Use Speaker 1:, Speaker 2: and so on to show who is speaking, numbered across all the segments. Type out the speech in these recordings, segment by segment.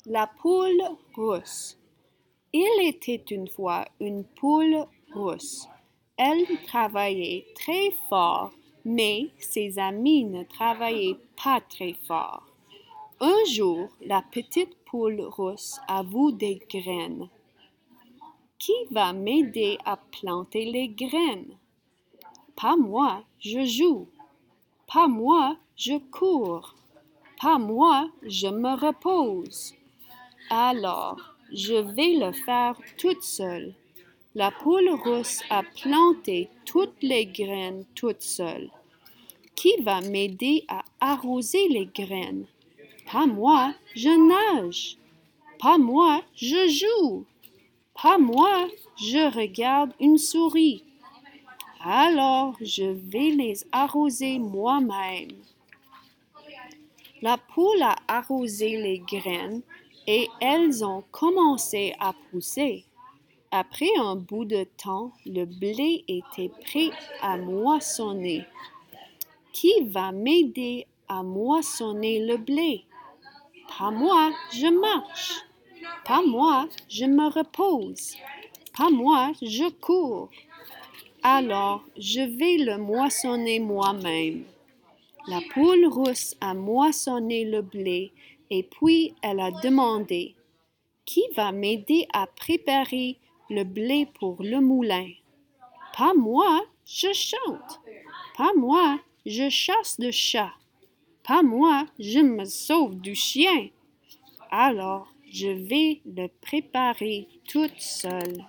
Speaker 1: La poule rousse. Il était une fois une poule rousse. Elle travaillait très fort, mais ses amis ne travaillaient pas très fort. Un jour, la petite poule rousse avoue des graines. Qui va m'aider à planter les graines? Pas moi, je joue. Pas moi, je cours. Pas moi, je me repose. Alors, je vais le faire toute seule. La poule rousse a planté toutes les graines toute seule. Qui va m'aider à arroser les graines? Pas moi, je nage. Pas moi, je joue. Pas moi, je regarde une souris. Alors, je vais les arroser moi-même. La poule a arrosé les graines et elles ont commencé à pousser. Après un bout de temps, le blé était prêt à moissonner. Qui va m'aider à moissonner le blé? Pas moi, je marche. Pas moi, je me repose. Pas moi, je cours. Alors, je vais le moissonner moi-même. La poule rousse a moissonné le blé et puis elle a demandé: Qui va m'aider à préparer le blé pour le moulin? Pas moi, je chante. Pas moi, je chasse le chat. Pas moi, je me sauve du chien. Alors, je vais le préparer toute seule.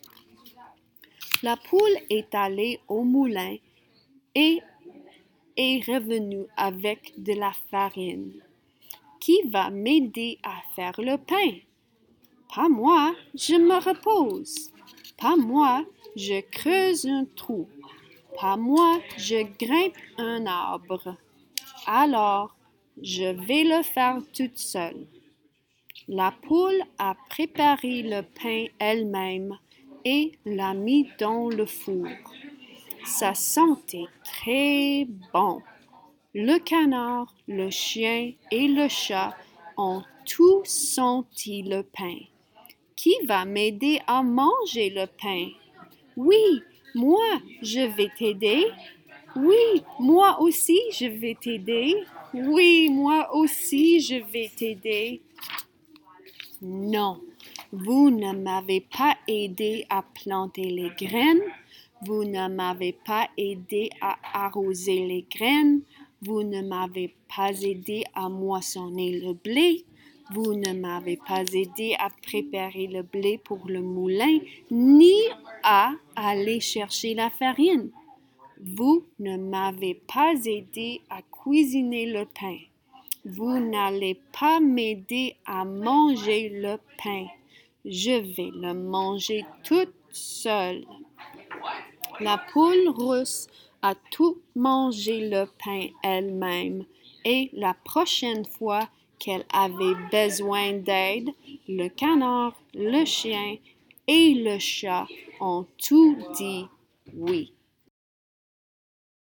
Speaker 1: La poule est allée au moulin et est revenue avec de la farine. Qui va m'aider à faire le pain? Pas moi, je me repose. Pas moi, je creuse un trou. Pas moi, je grimpe un arbre. Alors, je vais le faire toute seule. La poule a préparé le pain elle-même et l'a mis dans le four. Ça sentait très bon. Le canard, le chien et le chat ont tous senti le pain. Qui va m'aider à manger le pain? Oui, moi, je vais t'aider. Oui, moi aussi, je vais t'aider. Oui, moi aussi, je vais t'aider. Non, vous ne m'avez pas aidé à planter les graines. Vous ne m'avez pas aidé à arroser les graines. Vous ne m'avez pas aidé à moissonner le blé. Vous ne m'avez pas aidé à préparer le blé pour le moulin, ni à aller chercher la farine. Vous ne m'avez pas aidé à cuisiner le pain. Vous n'allez pas m'aider à manger le pain. Je vais le manger toute seule. La poule rousse a tout mangé le pain elle-même et la prochaine fois qu'elle avait besoin d'aide, le canard, le chien et le chat ont tout dit oui.